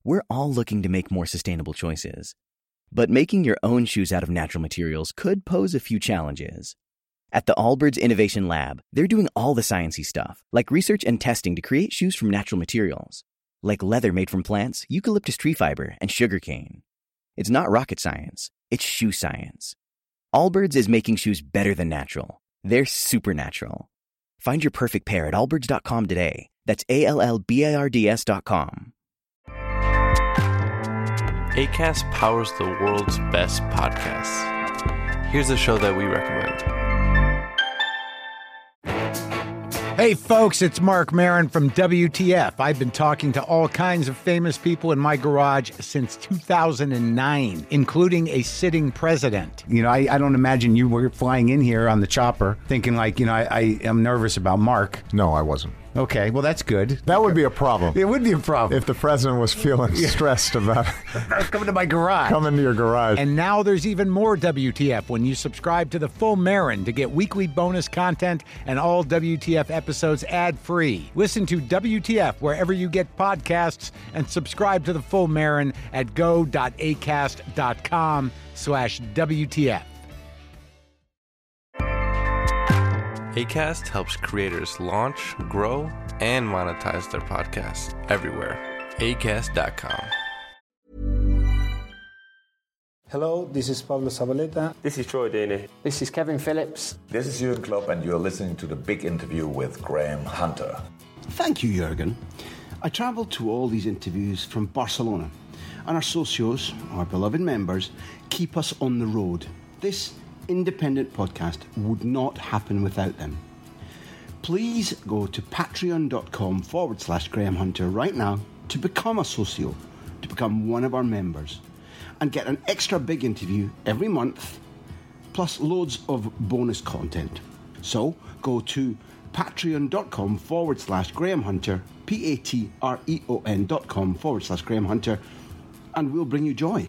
We're all looking to make more sustainable choices. But making your own shoes out of natural materials could pose a few challenges. At the Allbirds Innovation Lab, they're doing all the sciencey stuff, like research and testing to create shoes from natural materials, like leather made from plants, eucalyptus tree fiber, and sugarcane. It's not rocket science, it's shoe science. Allbirds is making shoes better than natural. They're supernatural. Find your perfect pair at allbirds.com today. That's ALLBIRDS.com. Acast powers the world's best podcasts. Here's a show that we recommend. Hey folks, it's Mark Maron from WTF. I've been talking to all kinds of famous people in my garage since 2009, including a sitting president. You know, I don't imagine you were flying in here on the chopper thinking like, I am nervous about Mark. No, I wasn't. Okay, well, that's good. That would be a problem. It would be a problem. If the president was feeling stressed about coming to my garage. Coming to your garage. And now there's even more WTF when you subscribe to The Full Marin to get weekly bonus content and all WTF episodes ad-free. Listen to WTF wherever you get podcasts and subscribe to The Full Marin at go.acast.com/WTF. Acast helps creators launch, grow, and monetize their podcasts everywhere. Acast.com. Hello, this is Pablo Zabaleta. This is Troy Deeney. This is Kevin Phillips. This is Jürgen Klopp, and you're listening to The Big Interview with Graham Hunter. Thank you, Jürgen. I travelled to all these interviews from Barcelona, and our socios, our beloved members, keep us on the road. This independent podcast would not happen without them. Please go to patreon.com/Graham Hunter right now to become a socio, to become one of our members, and get an extra big interview every month, plus loads of bonus content. So go to patreon.com/Graham Hunter, patreon.com/Graham Hunter, and we'll bring you joy.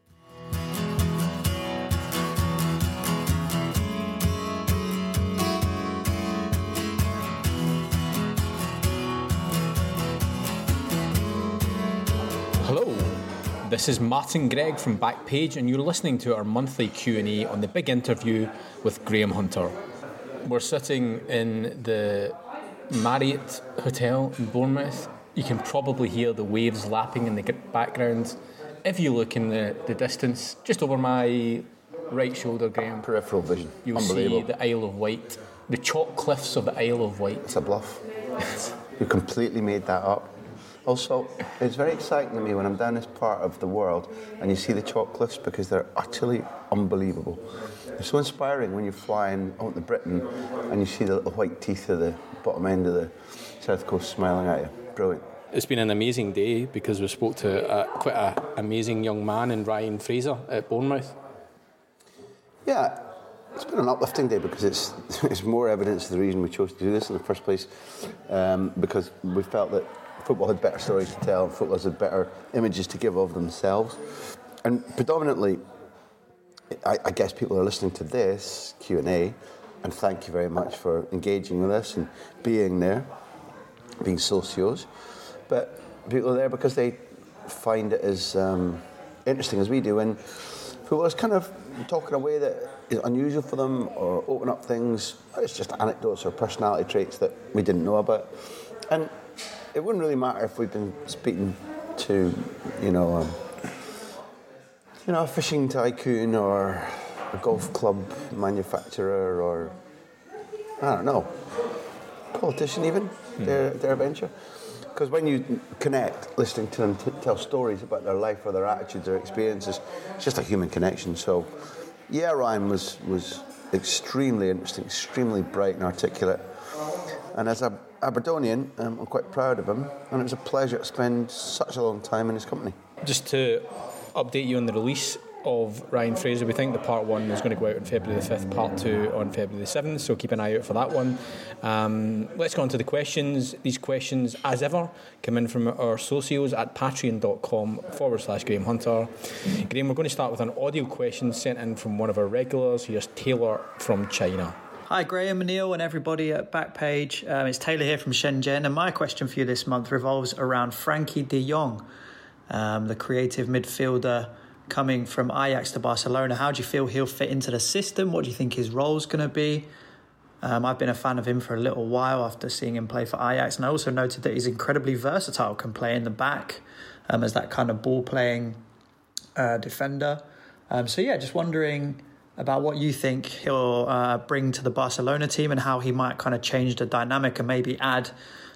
Hello, this is Martin Gregg from Backpage, and you're listening to our monthly Q&A on The Big Interview with Graham Hunter. We're sitting in the Marriott Hotel in Bournemouth. You can probably hear the waves lapping in the background. If you look in the distance, just over my right shoulder, Graham, peripheral vision, you'll see the Isle of Wight, the chalk cliffs of the Isle of Wight. It's a bluff. You completely made that up. Also, it's very exciting to me when I'm down this part of the world and you see the chalk cliffs because they're utterly unbelievable. It's so inspiring when you're flying out to Britain and you see the little white teeth of the bottom end of the south coast smiling at you. Brilliant. It's been an amazing day because we spoke to quite an amazing young man in Ryan Fraser at Bournemouth. Yeah, it's been an uplifting day because it's more evidence of the reason we chose to do this in the first place, because we felt that football had better stories to tell, and footballers had better images to give of themselves. And predominantly, I guess people are listening to this Q&A, and thank you very much for engaging with us and being there, being socios. But people are there because they find it as interesting as we do, and footballers kind of talk in a way that is unusual for them or open up things. It's just anecdotes or personality traits that we didn't know about. And it wouldn't really matter if we'd been speaking to, a fishing tycoon or a golf club manufacturer or, I don't know, politician even, their venture. Because when you connect, listening to them tell stories about their life or their attitudes or experiences, it's just a human connection. So, yeah, Ryan was extremely interesting, extremely bright and articulate. And as a Aberdonian, I'm quite proud of him, and it was a pleasure to spend such a long time in his company. Just to update you on the release of Ryan Fraser, we think the part 1 is going to go out on February the 5th, part 2 on February the 7th, so keep an eye out for that one. Let's go on to the questions. These questions, as ever, come in from our socios at patreon.com/Graham Hunter. Graham, we're going to start with an audio question sent in from one of our regulars. Here's Taylor from China. Hi Graham, Neil and everybody at Backpage. It's Taylor here from Shenzhen, and my question for you this month revolves around Frankie de Jong. the creative midfielder coming from Ajax to Barcelona. How do you feel he'll fit into the system? What do you think his role's going to be? I've been a fan of him for a little while after seeing him play for Ajax, and I also noted that he's incredibly versatile, can play in the back as that kind of ball-playing defender. Just wondering about what you think he'll bring to the Barcelona team and how he might kind of change the dynamic and maybe add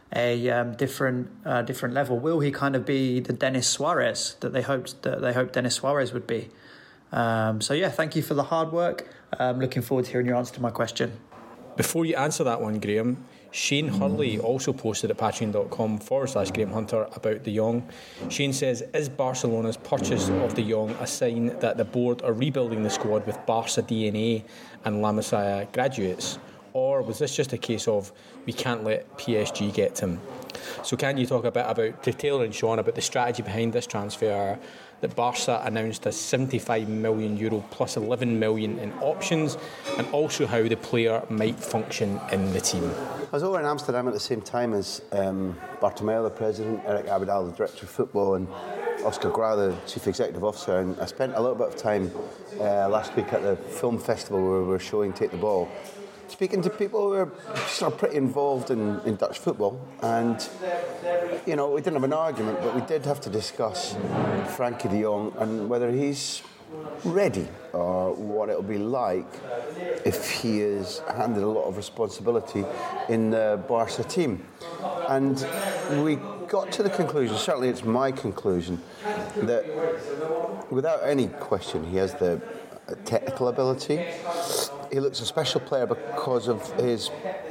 a different level. Will he kind of be the Denis Suarez that they hoped Denis Suarez would be? Thank you for the hard work. Looking forward to hearing your answer to my question. Before you answer that one, Graham, Shane Hurley also posted at patreon.com/Graham Hunter about De Jong. Shane says, is Barcelona's purchase of De Jong a sign that the board are rebuilding the squad with Barca DNA and La Masia graduates? Or was this just a case of we can't let PSG get him? So can you talk a bit about, to Taylor and Sean, about the strategy behind this transfer that Barca announced as €75 million plus 11 million in options, and also how the player might function in the team? I was over in Amsterdam at the same time as Bartomeu, the president, Eric Abidal, the director of football, and Oscar Grau, the chief executive officer. And I spent a little bit of time last week at the film festival where we were showing Take the Ball, speaking to people who are sort of pretty involved in Dutch football. And, you know, we didn't have an argument, but we did have to discuss Frankie de Jong and whether he's ready or what it'll be like if he is handed a lot of responsibility in the Barca team. And we got to the conclusion, certainly it's my conclusion, that without any question he has the technical ability. He looks a special player because of his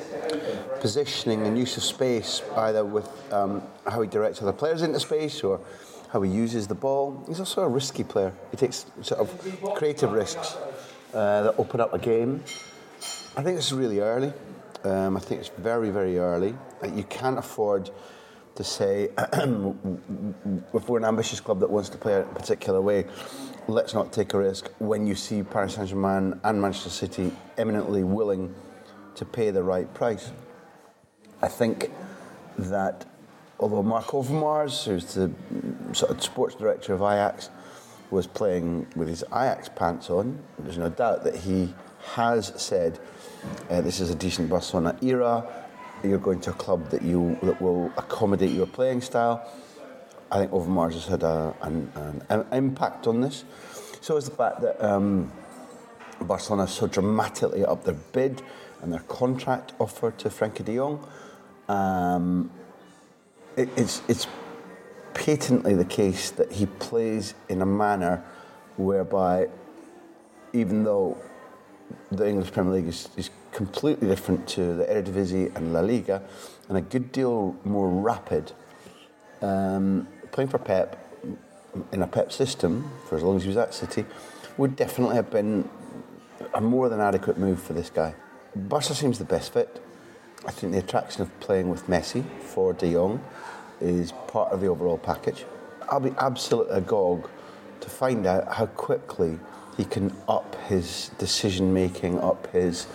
positioning and use of space, either with how he directs other players into space or how he uses the ball. He's also a risky player. He takes sort of creative risks that open up a game. I think this is really early. I think it's very, very early. You can't afford to say, if we're an ambitious club that wants to play a particular way, let's not take a risk when you see Paris Saint-Germain and Manchester City eminently willing to pay the right price. I think that although Mark Overmars, who's the sort of sports director of Ajax, was playing with his Ajax pants on, there's no doubt that he has said, this is a decent Barcelona era, you're going to a club that will accommodate your playing style. I think Overmars has had an impact on this. So is the fact that Barcelona so dramatically upped their bid and their contract offer to Frankie de Jong. It's patently the case that he plays in a manner whereby, even though the English Premier League is completely different to the Eredivisie and La Liga, and a good deal more rapid, playing for Pep in a Pep system for as long as he was at City would definitely have been a more than adequate move for this guy. Barca seems the best fit. I think the attraction of playing with Messi for De Jong is part of the overall package. I'll be absolutely agog to find out how quickly he can up his decision making, up his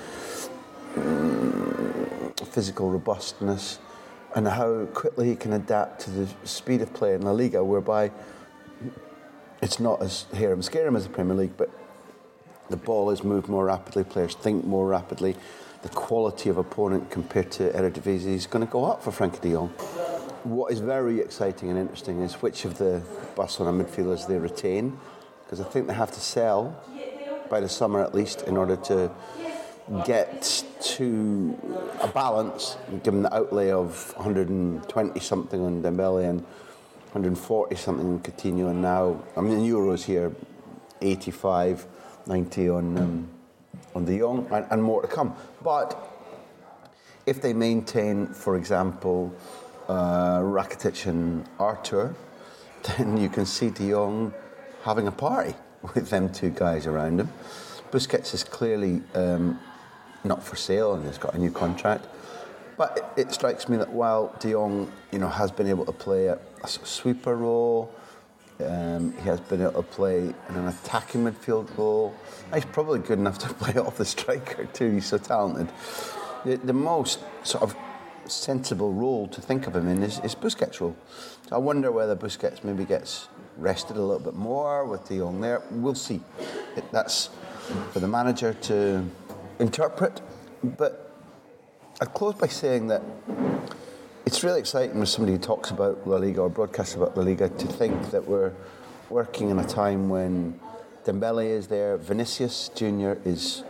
physical robustness, and how quickly he can adapt to the speed of play in La Liga, whereby it's not as harem-scarum as the Premier League, but the ball is moved more rapidly, players think more rapidly, the quality of opponent compared to Eredivisie is going to go up for Frankie de Jong. What is very exciting and interesting is which of the Barcelona midfielders they retain, because I think they have to sell by the summer at least in order to get to a balance, given the outlay of 120 something on Dembele and 140 something on Coutinho, and now, I mean, in Euros here, 85, 90 on De Jong, and more to come. But if they maintain, for example, Rakitic and Artur, then you can see De Jong having a party with them two guys around him. Busquets is clearly not for sale and has got a new contract. But it strikes me that while De Jong, has been able to play a sweeper role, he has been able to play in an attacking midfield role. He's probably good enough to play off the striker too. He's so talented. The most sort of sensible role to think of him in is Busquets' role. So I wonder whether Busquets maybe gets rested a little bit more with De Jong there. We'll see. That's for the manager to interpret. But I'd close by saying that it's really exciting when somebody who talks about La Liga or broadcasts about La Liga to think that we're working in a time when Dembele is there, Vinicius Jr. is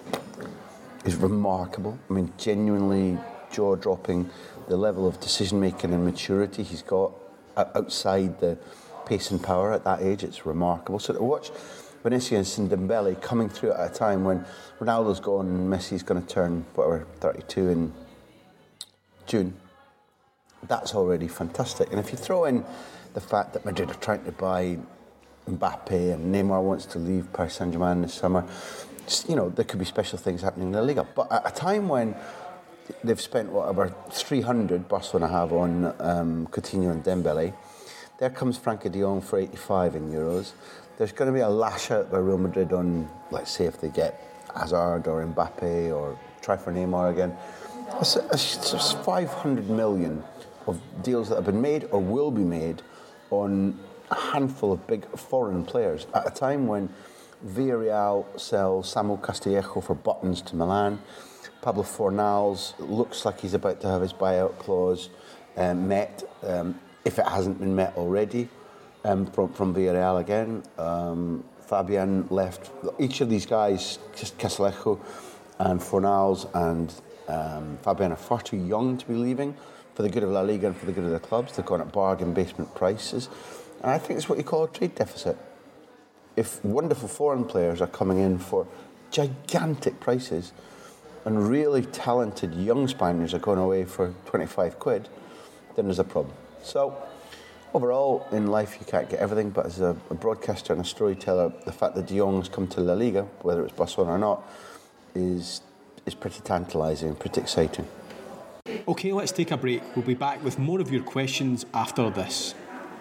remarkable. I mean, genuinely jaw-dropping, the level of decision-making and maturity he's got outside the pace and power at that age, it's remarkable. So to watch Vinicius and Dembele coming through at a time when Ronaldo's gone and Messi's going to turn, 32 in June, that's already fantastic. And if you throw in the fact that Madrid are trying to buy Mbappe and Neymar wants to leave Paris Saint-Germain this summer, there could be special things happening in La Liga. But at a time when they've spent whatever 300 Barcelona have on Coutinho and Dembele, there comes Frankie de Jong for 85 in euros. There's going to be a lash out by Real Madrid on, let's say, if they get Hazard or Mbappe or try for Neymar again. It's 500 million of deals that have been made or will be made on a handful of big foreign players at a time when Villarreal sells Samuel Castillejo for buttons to Milan. Pablo Fornals looks like he's about to have his buyout clause met, if it hasn't been met already, from Villarreal again. Fabian left. Each of these guys, just Castillejo and Fornals and Fabian, are far too young to be leaving for the good of La Liga and for the good of the clubs. They've gone at bargain basement prices. And I think it's what you call a trade deficit. If wonderful foreign players are coming in for gigantic prices and really talented young Spaniards are going away for 25 quid, then there's a problem. So, overall, in life you can't get everything, but as a broadcaster and a storyteller, the fact that De Jong's come to La Liga, whether it's Barcelona or not, is pretty tantalising and pretty exciting. OK, let's take a break. We'll be back with more of your questions after this.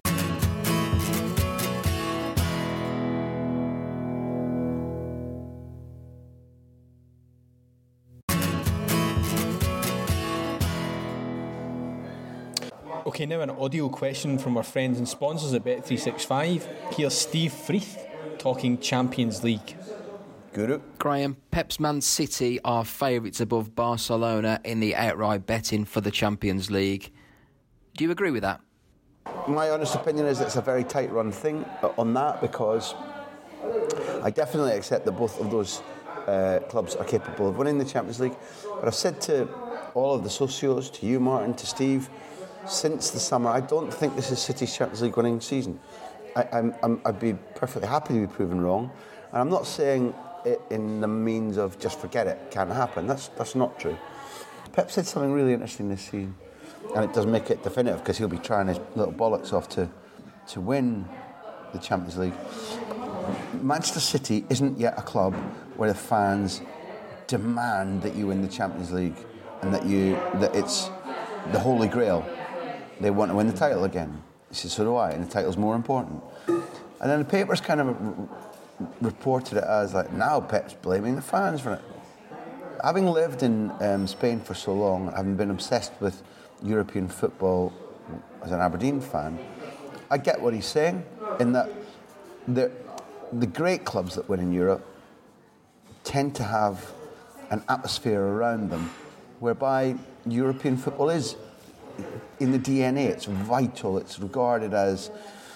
OK, now an audio question from our friends and sponsors at Bet365. Here's Steve Freeth talking Champions League. Guru. Graham, Pep's Man City are favourites above Barcelona in the outright betting for the Champions League. Do you agree with that? My honest opinion is it's a very tight run thing on that, because I definitely accept that both of those clubs are capable of winning the Champions League. But I've said to all of the socios, to you, Martin, to Steve, since the summer, I don't think this is City's Champions League winning season. I'd be perfectly happy to be proven wrong. And I'm not saying it in the means of just forget it, can't happen. That's not true. Pep said something really interesting this season, and it does make it definitive because he'll be trying his little bollocks off to win the Champions League. Manchester City isn't yet a club where the fans demand that you win the Champions League and that it's the Holy Grail. They want to win the title again. He said, so do I, and the title's more important. And then the papers kind of reported it as like, now Pep's blaming the fans for it. Having lived in Spain for so long, having been obsessed with European football as an Aberdeen fan, I get what he's saying in that the great clubs that win in Europe tend to have an atmosphere around them whereby European football is in the DNA. It's vital. It's regarded as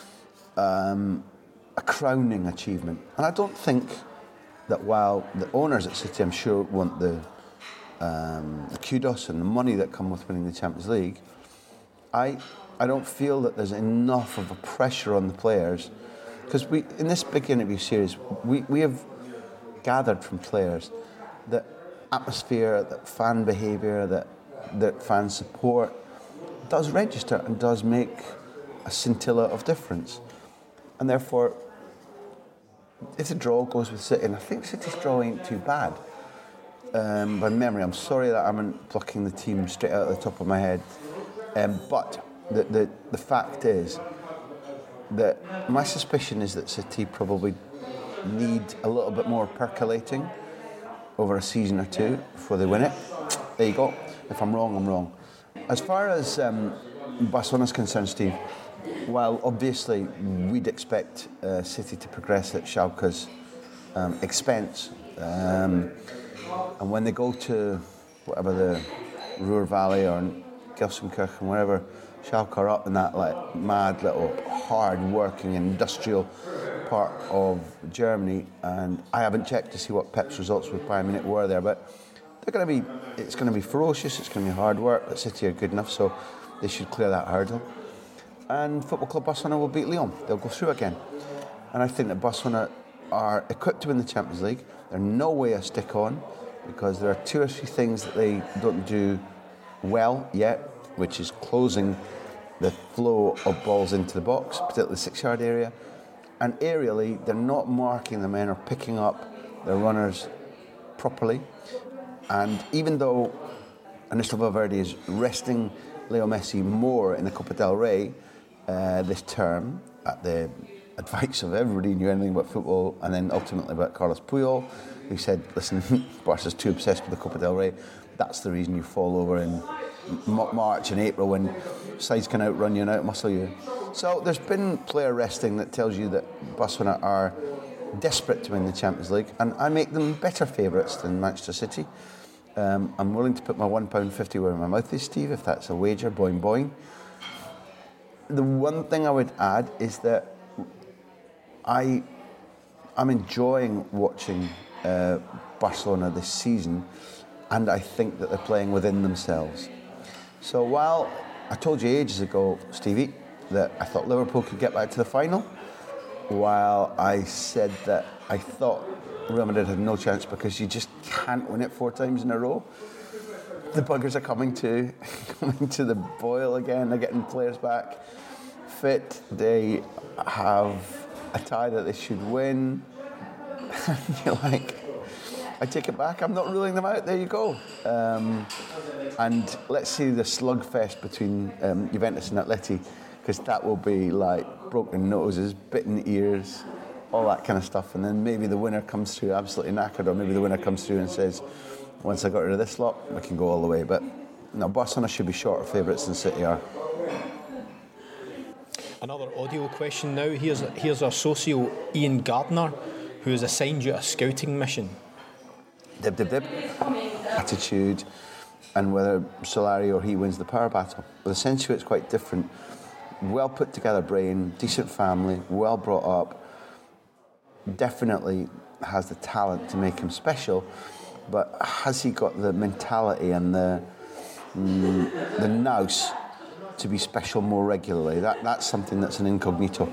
a crowning achievement. And I don't think that while the owners at City, I'm sure, want the kudos and the money that come with winning the Champions League, I don't feel that there's enough of a pressure on the players, because in this big interview series we have gathered from players that atmosphere, that fan behaviour, that fan support does register and does make a scintilla of difference. And therefore, if the draw goes with City, and I think City's draw ain't too bad, by memory, I'm sorry that I'm plucking the team straight out of the top of my head, but the fact is that my suspicion is that City probably need a little bit more percolating over a season or two before they win it. There you go. If I'm wrong, I'm wrong. As far as Barcelona's concerned, Steve, well, obviously we'd expect City to progress at Schalke's expense. And when they go to whatever the Ruhr Valley or Gelsenkirchen, wherever Schalke are up in that like mad little hard-working industrial part of Germany, and I haven't checked to see what Pep's results with Bayern Munich were there, but it's going to be ferocious, it's going to be hard work, but City are good enough, so they should clear that hurdle. And Football Club Barcelona will beat Lyon. They'll go through again. And I think that Barcelona are equipped to win the Champions League. They're no way a stick-on, because there are 2 or 3 things that they don't do well yet, which is closing the flow of balls into the box, particularly the 6-yard area. And aerially, they're not marking the men or picking up their runners properly. And even though Ernesto Valverde is resting Leo Messi more in the Copa del Rey this term, at the advice of everybody who knew anything about football, and then ultimately about Carlos Puyol, who said, listen, Barca's too obsessed with the Copa del Rey. That's the reason you fall over in March and April when sides can outrun you and outmuscle you. So there's been player resting that tells you that Barcelona are desperate to win the Champions League, and I make them better favourites than Manchester City. I'm willing to put my £1.50 where my mouth is, Steve, if that's a wager, boing boing. The one thing I would add is that I'm enjoying watching Barcelona this season, and I think that they're playing within themselves. So while I told you ages ago, Stevie, that I thought Liverpool could get back to the final, while I said that I thought Real Madrid had no chance because you just can't win it 4 times in a row, the buggers are coming to the boil again. They're getting players back fit. They have a tie that they should win. You're like, I take it back. I'm not ruling them out. There you go. And let's see the slugfest between Juventus and Atleti, because that will be like broken noses, bitten ears, all that kind of stuff. And then maybe the winner comes through absolutely knackered, or maybe the winner comes through and says, once I got rid of this lot, we can go all the way. But no, Barcelona should be shorter favourites than City are. Another audio question now. Here's our socio, Ian Gardner, who has assigned you a scouting mission. Dib, dib, dib. Attitude, and whether Solari or he wins the power battle. With Asensio, it's quite different. Well put together brain, decent family, well brought up. Definitely has the talent to make him special, but has he got the mentality and the nous to be special more regularly? That's something that's an incognito.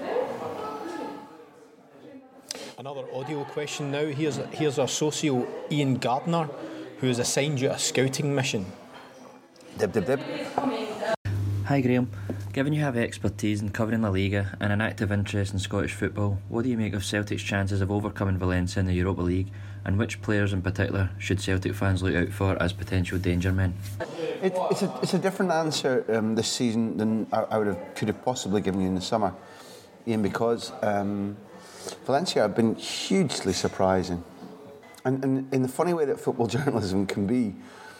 Another audio question now. Here's our socio, Ian Gardner, who has assigned you a scouting mission. Dib, dib, dib. Hi Graham, given you have expertise in covering La Liga and an active interest in Scottish football, what do you make of Celtic's chances of overcoming Valencia in the Europa League, and which players in particular should Celtic fans look out for as potential danger men? It's a different answer this season than I could have possibly given you in the summer, Ian, because Valencia have been hugely surprising, and in the funny way that football journalism can be.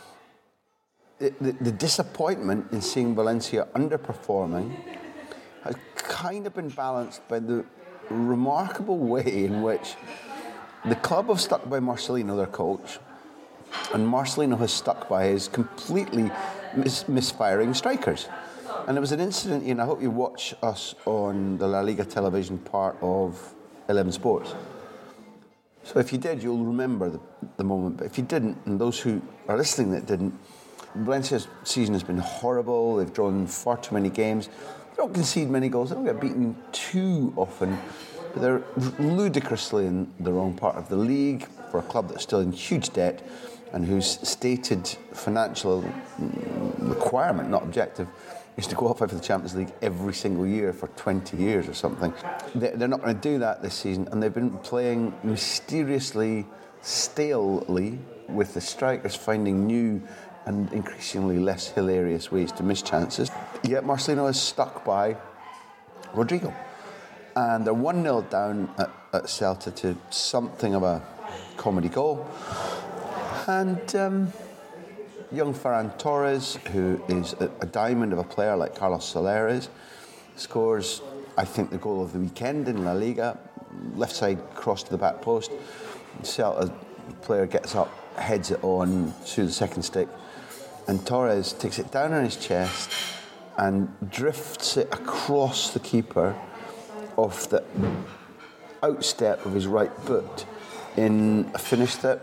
The disappointment in seeing Valencia underperforming has kind of been balanced by the remarkable way in which the club have stuck by Marcelino, their coach, and Marcelino has stuck by his completely misfiring strikers. And there was an incident, and I hope you watch us on the La Liga television part of 11 Sports. So if you did, you'll remember the moment. But if you didn't, and those who are listening that didn't, Valencia's season has been horrible. They've drawn far too many games. They don't concede many goals. They don't get beaten too often. But they're ludicrously in the wrong part of the league for a club that's still in huge debt and whose stated financial requirement, not objective, is to qualify for the Champions League every single year for 20 years or something. They're not going to do that this season, and they've been playing mysteriously, stalely, with the strikers finding new and increasingly less hilarious ways to miss chances. Yet Marcelino is stuck by Rodrigo. And they're 1-0 down at Celta to something of a comedy goal. And young Ferran Torres, who is a diamond of a player like Carlos Soler is, scores, I think, the goal of the weekend in La Liga. Left side cross to the back post. Celta player gets up, heads it on through the second stick, and Torres takes it down on his chest and drifts it across the keeper off the outstep of his right foot in a finish that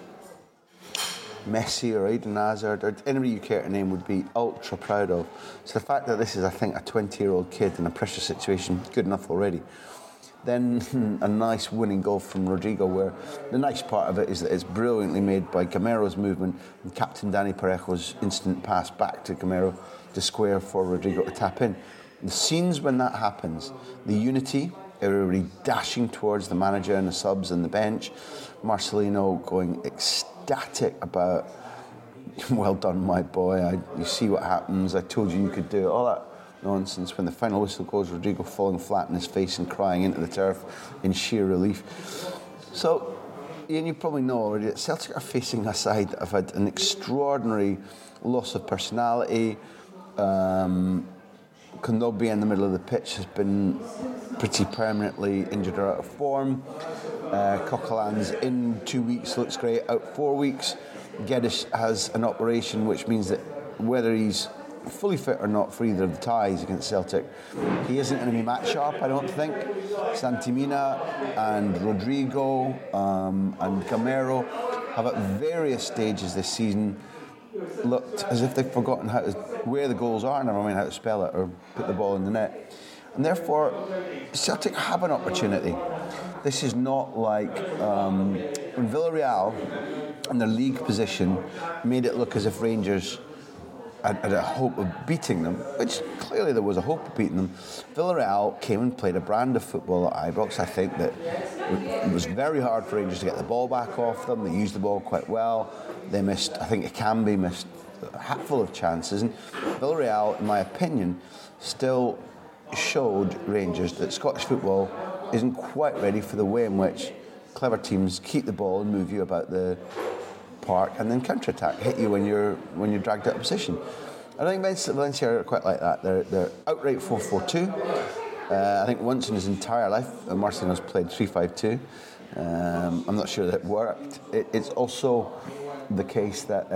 Messi or Eden Hazard or anybody you care to name would be ultra proud of. So the fact that this is, I think, a 20-year-old kid in a pressure situation, good enough already. Then a nice winning goal from Rodrigo, where the nice part of it is that it's brilliantly made by Gamero's movement and Captain Dani Parejo's instant pass back to Gamero to square for Rodrigo to tap in. The scenes when that happens, the unity, everybody dashing towards the manager and the subs and the bench, Marcelino going ecstatic about, well done, my boy, you see what happens, I told you could do it, all that nonsense. When the final whistle goes, Rodrigo falling flat on his face and crying into the turf in sheer relief. So, Ian, you probably know already that Celtic are facing a side that have had an extraordinary loss of personality. Kondogbia in the middle of the pitch has been pretty permanently injured or out of form. Coquelin's in 2 weeks, looks great, out 4 weeks. Guedes has an operation, which means that whether he's fully fit or not for either of the ties against Celtic, he isn't going to be match sharp, I don't think. Santimina and Rodrigo and Gamero have at various stages this season looked as if they've forgotten where the goals are, never mind how to spell it or put the ball in the net. And therefore, Celtic have an opportunity. This is not like when Villarreal and their league position made it look as if Rangers had a hope of beating them, which clearly there was a hope of beating them. Villarreal came and played a brand of football at Ibrox. I think that it was very hard for Rangers to get the ball back off them. They used the ball quite well. They missed, I think Akambi missed a hatful of chances. And Villarreal, in my opinion, still showed Rangers that Scottish football isn't quite ready for the way in which clever teams keep the ball and move you about the park and then counter-attack, hit you when you're dragged out of position. I think Valencia are quite like that. They're outright 4-4-2. I think once in his entire life, Marcelino's played 3-5-2. I'm not sure that it worked. It's also the case that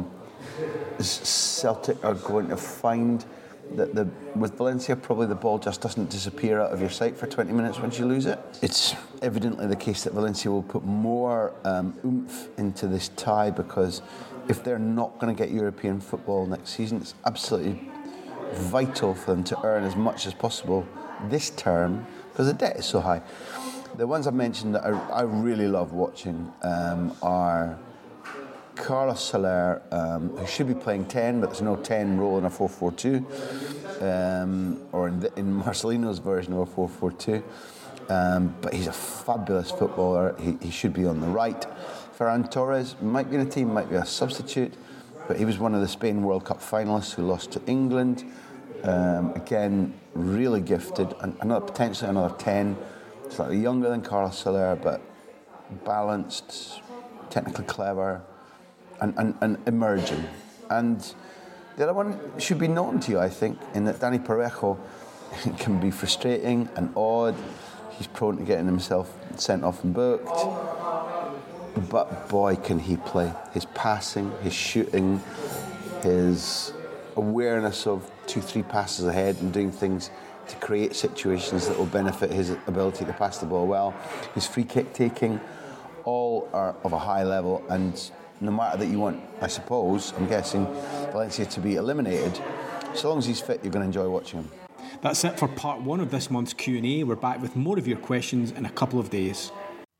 Celtic are going to find that with Valencia, probably the ball just doesn't disappear out of your sight for 20 minutes once you lose it. It's evidently the case that Valencia will put more oomph into this tie, because if they're not going to get European football next season, it's absolutely vital for them to earn as much as possible this term, because the debt is so high. The ones I've mentioned that I really love watching are Carlos Soler, who should be playing 10, but there's no 10 role in a 4-4-2, or in Marcelino's version of a 4-4-2. But he's a fabulous footballer. He should be on the right. Ferran Torres might be in a team, might be a substitute, but he was one of the Spain World Cup finalists who lost to England. Again, really gifted, and potentially another 10. Slightly younger than Carlos Soler, but balanced, technically clever, and emerging. And the other one should be known to you, I think, in that Dani Parejo can be frustrating and odd. He's prone to getting himself sent off and booked. But boy, can he play. His passing, his shooting, his awareness of 2-3 passes ahead and doing things to create situations that will benefit his ability to pass the ball well. His free kick taking, all are of a high level, and no matter that you want, I suppose, I'm guessing, Valencia to be eliminated, so long as he's fit, you're going to enjoy watching him. That's it for part 1 of this month's Q&A. We're back with more of your questions in a couple of days.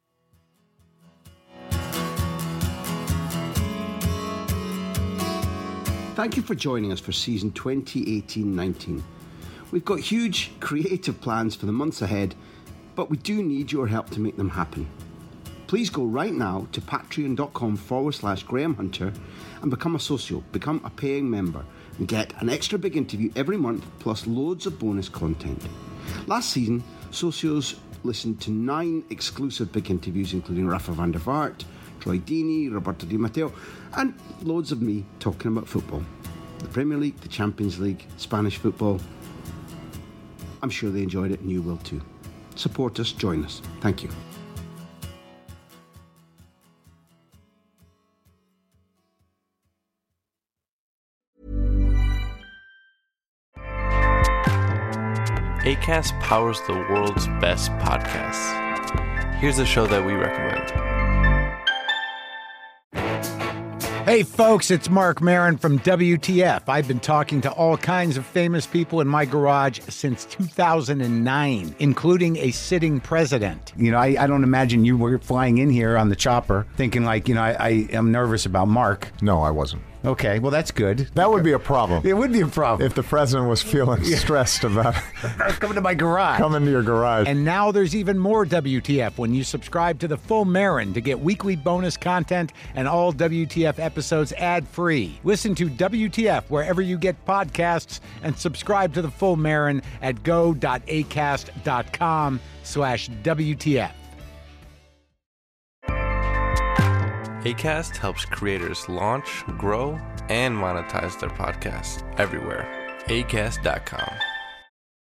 Thank you for joining us for season 2018-19. We've got huge creative plans for the months ahead, but we do need your help to make them happen. Please go right now to patreon.com/Graham Hunter and become a socio, become a paying member, and get an extra big interview every month, plus loads of bonus content. Last season, socios listened to 9 exclusive big interviews, including Rafa van der Vaart, Troy Deeney, Roberto Di Matteo, and loads of me talking about football. The Premier League, the Champions League, Spanish football. I'm sure they enjoyed it and you will too. Support us, join us. Thank you. Acast powers the world's best podcasts. Here's a show that we recommend. Hey folks, it's Mark Maron from WTF. I've been talking to all kinds of famous people in my garage since 2009, including a sitting president. You know, I don't imagine you were flying in here on the chopper thinking like, you know, I am nervous about Mark. No, I wasn't. Okay, well, that's good. That would be a problem. It would be a problem. If the president was feeling stressed about coming to my garage. Coming to your garage. And now there's even more WTF when you subscribe to the Full Marin to get weekly bonus content and all WTF episodes ad-free. Listen to WTF wherever you get podcasts and subscribe to the Full Marin at go.acast.com/WTF. Acast helps creators launch, grow, and monetize their podcasts everywhere. Acast.com.